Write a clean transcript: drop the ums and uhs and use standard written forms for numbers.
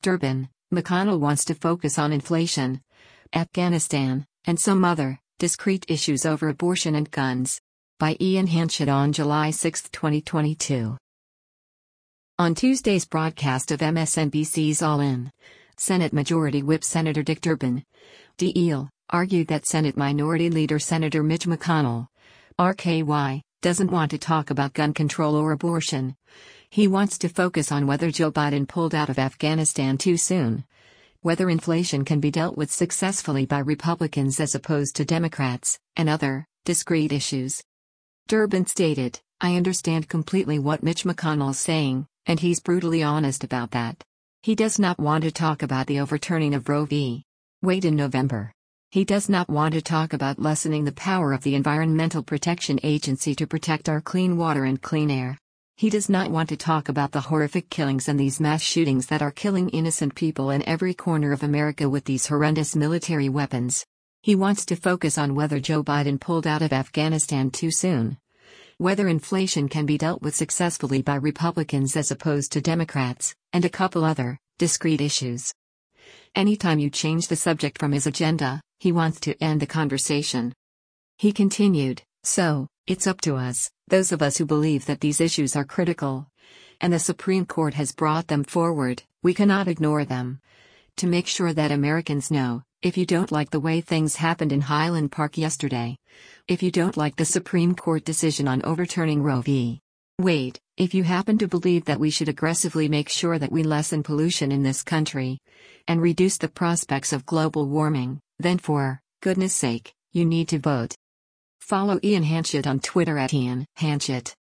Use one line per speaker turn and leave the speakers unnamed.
Durbin, McConnell wants to focus on inflation, Afghanistan, and some other, discrete issues over abortion and guns. By Ian Hanchett on July 6, 2022. On Tuesday's broadcast of MSNBC's All In, Senate Majority Whip Senator Dick Durbin, D.L., argued that Senate Minority Leader Senator Mitch McConnell, RKY, doesn't want to talk about gun control or abortion. He wants to focus on whether Joe Biden pulled out of Afghanistan too soon, whether inflation can be dealt with successfully by Republicans as opposed to Democrats, and other, discrete issues. Durbin stated, "I understand completely what Mitch McConnell's saying, and he's brutally honest about that. He does not want to talk about the overturning of Roe v. Wade in November. He does not want to talk about lessening the power of the Environmental Protection Agency to protect our clean water and clean air. He does not want to talk about the horrific killings and these mass shootings that are killing innocent people in every corner of America with these horrendous military weapons. He wants to focus on whether Joe Biden pulled out of Afghanistan too soon, whether inflation can be dealt with successfully by Republicans as opposed to Democrats, and a couple other, discrete issues." Anytime you change the subject from his agenda, he wants to end the conversation. He continued, "So, it's up to us, those of us who believe that these issues are critical, and the Supreme Court has brought them forward, we cannot ignore them. To make sure that Americans know, if you don't like the way things happened in Highland Park yesterday, if you don't like the Supreme Court decision on overturning Roe v. Wade, if you happen to believe that we should aggressively make sure that we lessen pollution in this country and reduce the prospects of global warming, then for goodness sake, you need to vote." Follow Ian Hanchett on Twitter at Ian Hanchett.